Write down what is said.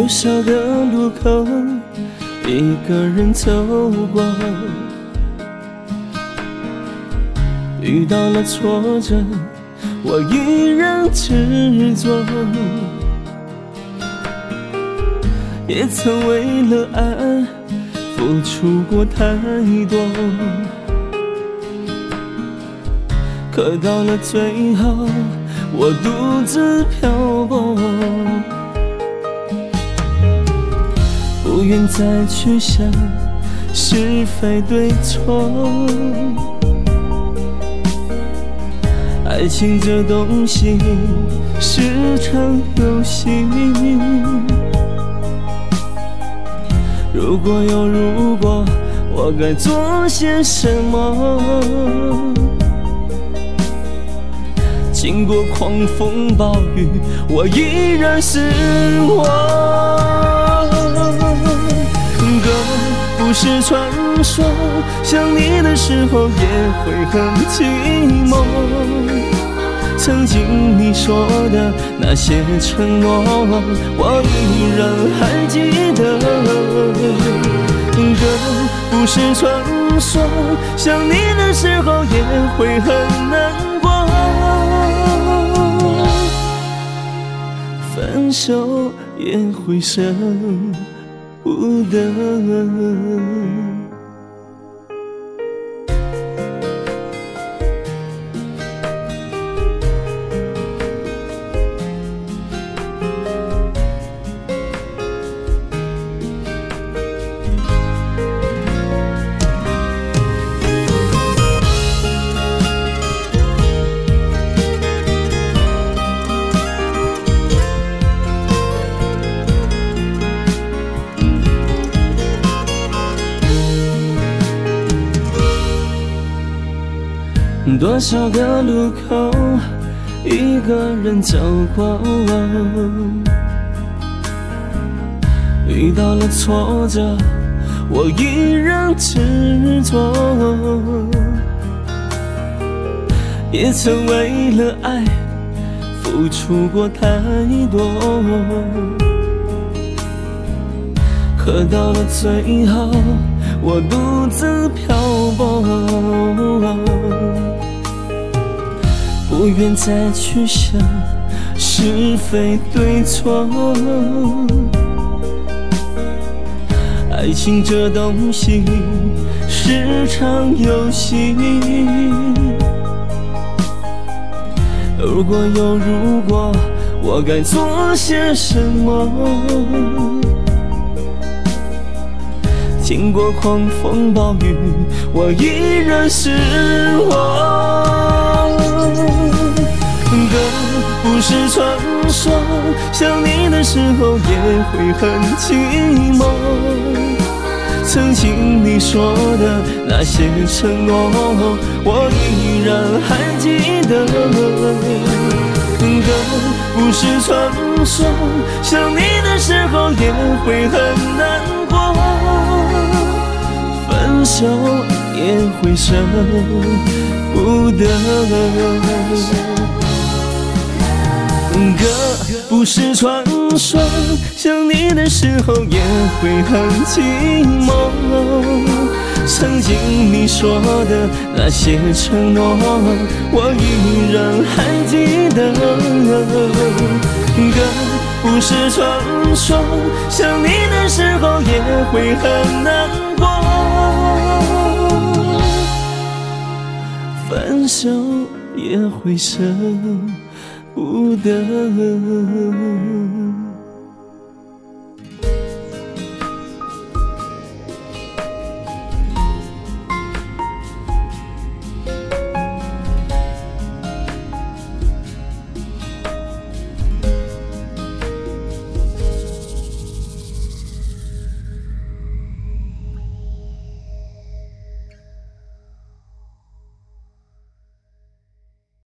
少个路口，一个人走过，遇到了挫折，我依然执着，也曾为了爱付出过太多，可到了最后，我独自漂泊，不愿再去想是非对错。爱情这东西是场游戏，如果有如果，我该做些什么？经过狂风暴雨，我依然是我。歌不是传说，想你的时候也会很寂寞。曾经你说的那些承诺，我依然还记得。歌不是传说，想你的时候也会很难过。分手也会舍不得。多少个路口，一个人走过，遇到了挫折，我依然执着，也曾为了爱付出过太多，可到了最后，我独自漂泊，不愿再去想是非对错。爱情这东西是场游戏，如果有如果，我该做些什么？经过狂风暴雨，我依然是我。歌不是传说，想你的时候也会很寂寞。曾经你说的那些承诺，我依然还记得。歌不是传说，想你的时候也会很难过。分手也会舍不得。歌不是传说，想你的时候也会很寂寞。曾经你说的那些承诺，我依然还记得。歌不是传说，想你的时候也会很难过。分手也会舍不得。